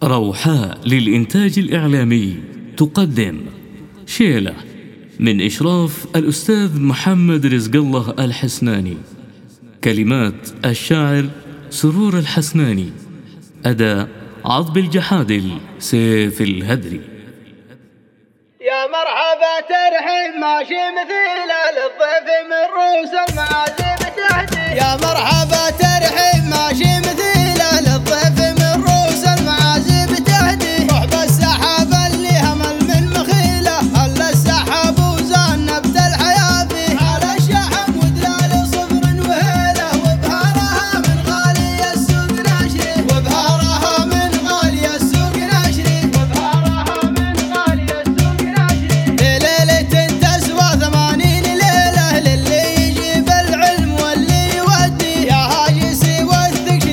روحاء للإنتاج الإعلامي تقدم شيلة من إشراف الأستاذ محمد رزق الله الحسناني. كلمات الشاعر سرور الحسناني. أداء عضب الجحادل سيف الهدري. يا مرحبا ترحيب ماشي مثيله للضيف من رؤوس المعازيم تهدي. يا مرحبا ترحيب ماشي مثيله للضيف من رؤوس المعازيم تهدي. رحب السحاب اللي همل من مخيله هل السحاب وزان نبت الحياه فيه. على الشحم ودلال صفر وهيله وبهارها من غالي السوق ناشري. وبهارها من غالي السوق ناشري. وبهارها من غالي السوق ناشري. ليلة تسوى 80 ليلة للي يجيب العلم واللي يودي. يا هاجسي وثق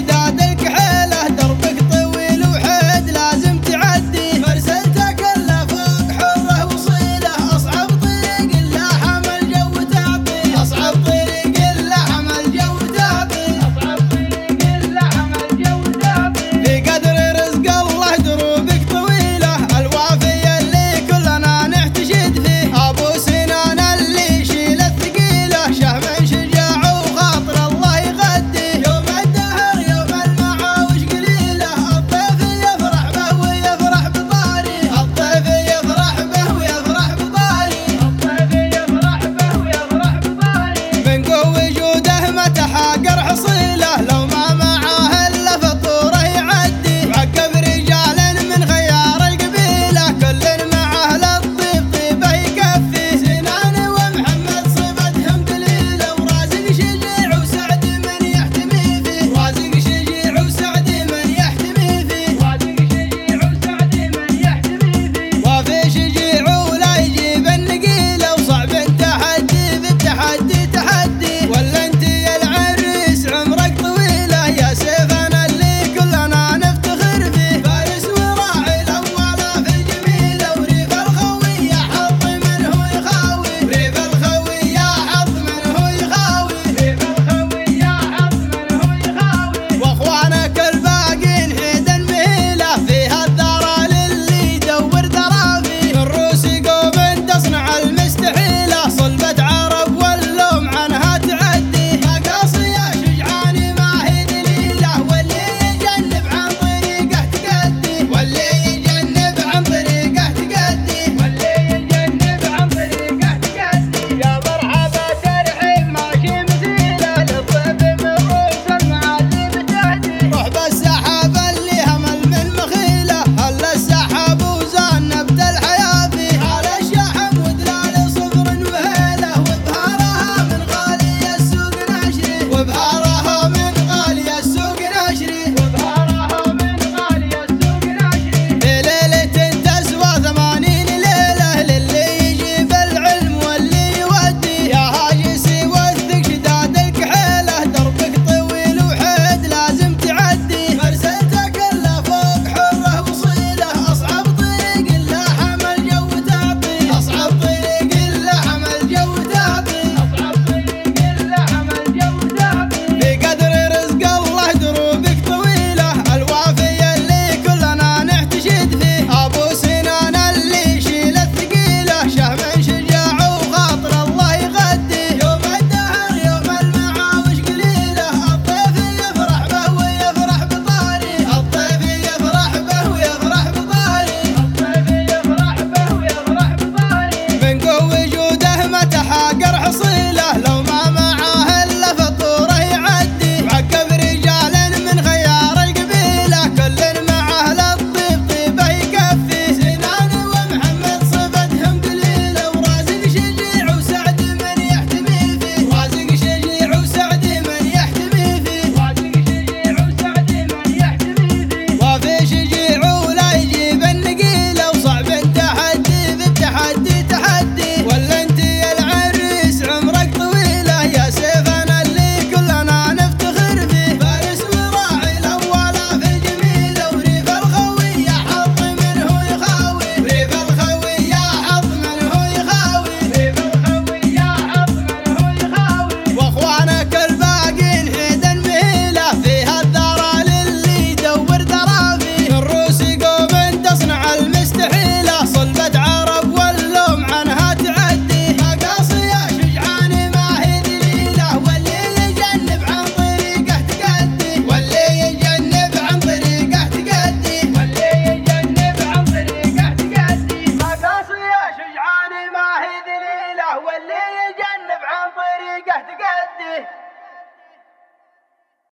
عليه